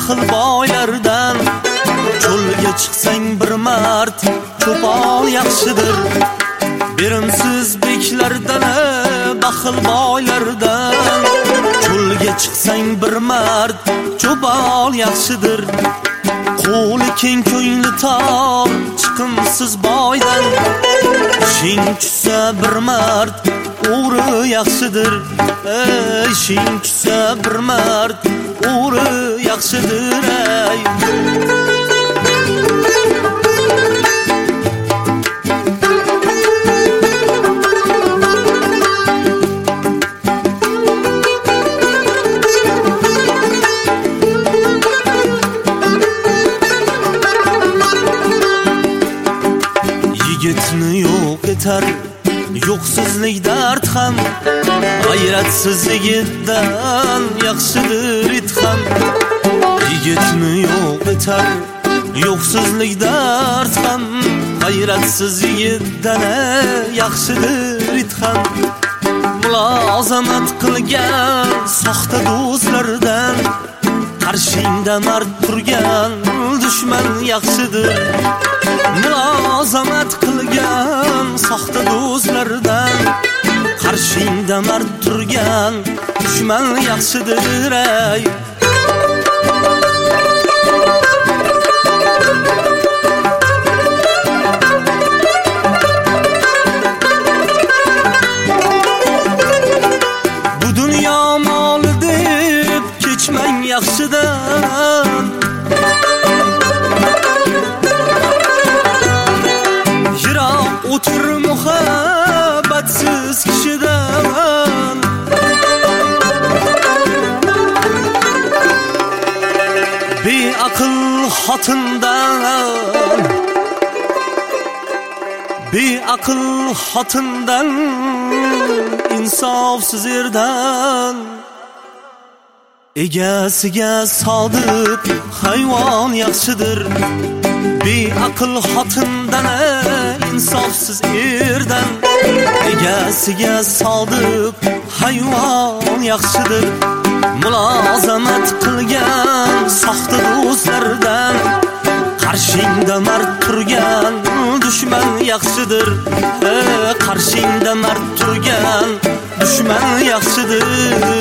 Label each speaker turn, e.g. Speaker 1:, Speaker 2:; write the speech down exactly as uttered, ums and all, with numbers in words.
Speaker 1: baxil boylardan. Cho'lga chiqsang bir mard cho'pon yaxshidir. Berimsiz beklardan, baxil boylardan. Cho'lga chiqsang bir mard cho'pon yaxshidir. Qo'li keng ko'ngli tor chiqimsiz boydan. Ishing tushsa bir mard o'g'ri yaxshidir. Ishing tushsa bir mard o'g'ri yaxshidir. Ey yigitni yo'q etar yo'qsizlik dard ham. G'ayratsiz yigitdan yaxshidir it ham. Yigitni yo'q etar yo'qsizlik dard ham. G'ayratsiz yigitdan yaxshidir it ham. Mulozamat qilgan soxta do'stlardan. Qarshingda mard turgan dushman yaxshidir. Mulozamat qilgan soxta do'stlardan. Qarshingda mard turgan dushman yaxshidir. Ey bu dunyo moli deb kechmang yaxshidan. O'tir muhabbatsiz kishidan. Beaql xotindan, beaql xotindan, insofsiz erdan. Egasiga sodiq hayvon yaxshidir. Beaql xotindan, insofsiz erdan. Egasiga sodiq hayvon yaxshidir. Mulozamat qilgan soxta do'stlardan. Qarshingda mard turgan dushman yaxshidir. Qarshingda mard turgan dushman yaxshidir.